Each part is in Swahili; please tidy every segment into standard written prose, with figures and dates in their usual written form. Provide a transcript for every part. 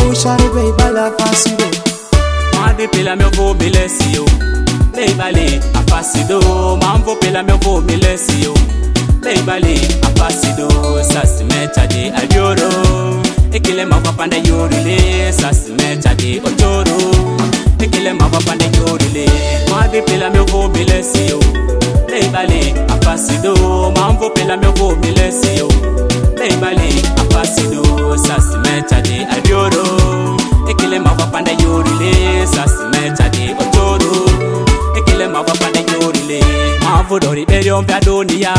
shari baby la facido. Mande pela meu vô milesio. Leibale afasido, mamvo pela meu vô milesio. Leibale afasido, sas mecha de alioro. Ekile mava pande yorile, sas mecha de otoro. Ekile mava pande yorile, mande pela meu vô milesio. Leibale afasido, mamvo pela meu vô milesio. Leibale afasido, sas mecha de alioro. Ekile mava pande yorile, sas mecha de otoro. Ekile mava pande yorile, mavo dori berion biadonia.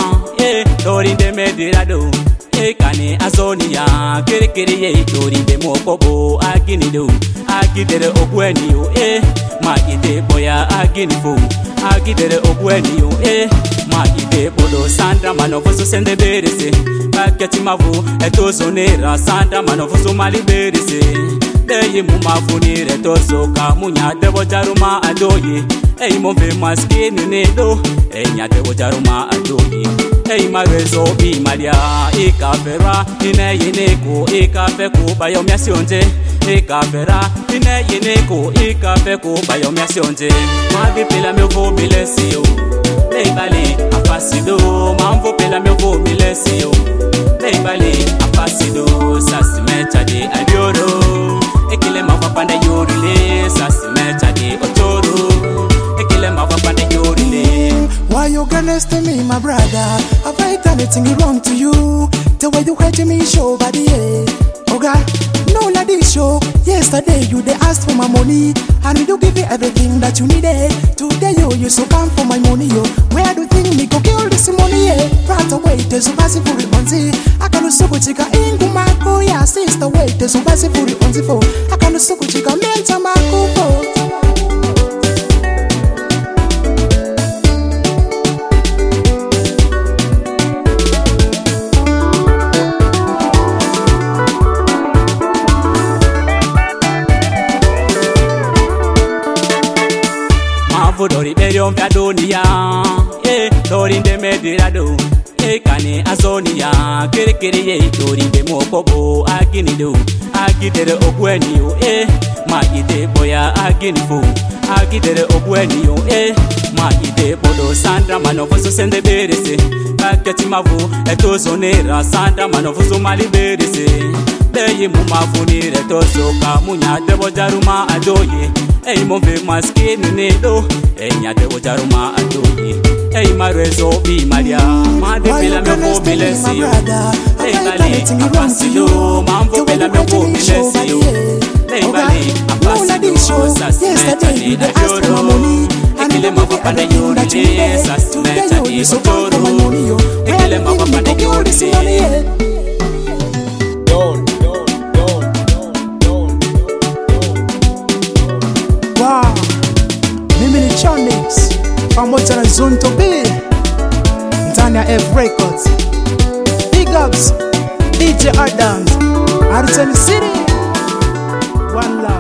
Dori de medirado, kane azonia. Kere kere ye dori de mokobo aginido. Agidere ogwenio, magide boya aginifo. Agidere ogwenio, magide bodo Sandra manofoso sende berese. Baketi mavu etozonera Sandra manofoso maliberese. Deyi mumavuni retozo kamunya debo jaruma adoye. Ei move maskini nedo, enya debo jaruma adoye. Ei marezo bi malia, ikavera ine yeneko, ikafeko bayo miasionje. Ikavera ine yeneko, ikafeko bayo miasionje. Madi pela meu vô milesio. Leibale afasido, mamvo pela meu vô milesio. Leibale afasido, sas mecha de alioro. Ekile mava pande yorile, sas mecha de otoro. Ekile mava pande yorile. Why you against me, my brother? Have I done anything wrong to you? The way you hurt me, show body, oh God, no not this show. Yesterday you they asked for my money, and we do give you everything that you needed. Today you so come for my money, yo. Where do you think me go kill this money, Right away, there's so passive for it, I can't so good chica ingu mako, yeah, sister wait, there's so passive for it, I can't so good chica menta mako. Dori berion biadonia, dori de medirado, kane azonia. Kere kere ye dori de mokobo aginido. Agidere ogwenio, magide boya aginifo. Agidere ogwenio, magide bodo Sandra manofoso sende berese. Baketi mavu etozonera Sandra manofoso maliberese. Deyi mumavuni retozo kamunya debo jaruma adoye. Ei move maskini nedo, enya debo jaruma adoye. Ei marezo bi malia, mande pela meu vô milesio. Ei bali afasido, mamvo pela meu vô milesio. Ei bali afasido, sas mecha de alioro. Ekile mava pande yorile, sas mecha de otoro. Ekile mava pande yorile. Wow, mimi ni Chonix pamoja na Zonto B ndani ya F Records. Big ups DJ Adams, Arten City, one love.